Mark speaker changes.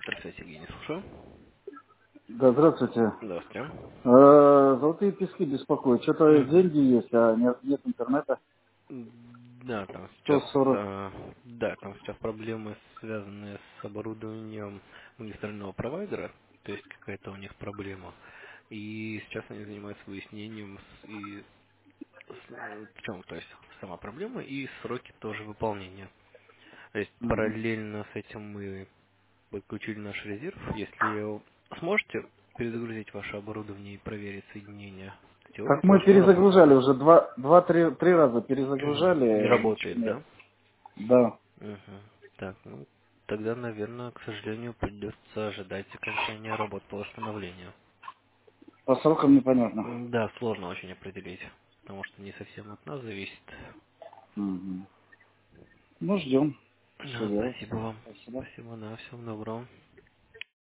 Speaker 1: Здравствуйте, Евгений, слушаю.
Speaker 2: Да, здравствуйте.
Speaker 1: Здравствуйте.
Speaker 2: Золотые пески беспокоят. Что-то
Speaker 1: Мгм.
Speaker 2: деньги есть, а нет интернета.
Speaker 1: Да, там сейчас,
Speaker 2: 140.
Speaker 1: да, там сейчас проблемы, связанные с оборудованием магистрального провайдера, то есть какая-то у них проблема. И сейчас они занимаются выяснением в чем, то есть сама проблема и сроки тоже выполнения. То есть
Speaker 2: Мгм.
Speaker 1: параллельно с этим мы подключили наш резерв. Если сможете перезагрузить ваше оборудование и проверить соединение, теория
Speaker 2: Так мы
Speaker 1: должно работать.
Speaker 2: перезагружали уже три раза
Speaker 1: Мгм. Не
Speaker 2: перезагружали, ничего
Speaker 1: работает,
Speaker 2: нет.
Speaker 1: да?
Speaker 2: Да.
Speaker 1: Мгм. Так, ну, тогда, наверное, к сожалению, придется ожидать окончания работ по восстановлению.
Speaker 2: По срокам непонятно.
Speaker 1: Да, сложно очень определить, потому что не совсем от нас зависит.
Speaker 2: Мгм. Ну, ждем. Что
Speaker 1: Да,
Speaker 2: делать?
Speaker 1: спасибо вам.
Speaker 2: Спасибо.
Speaker 1: Спасибо, да, всего доброго.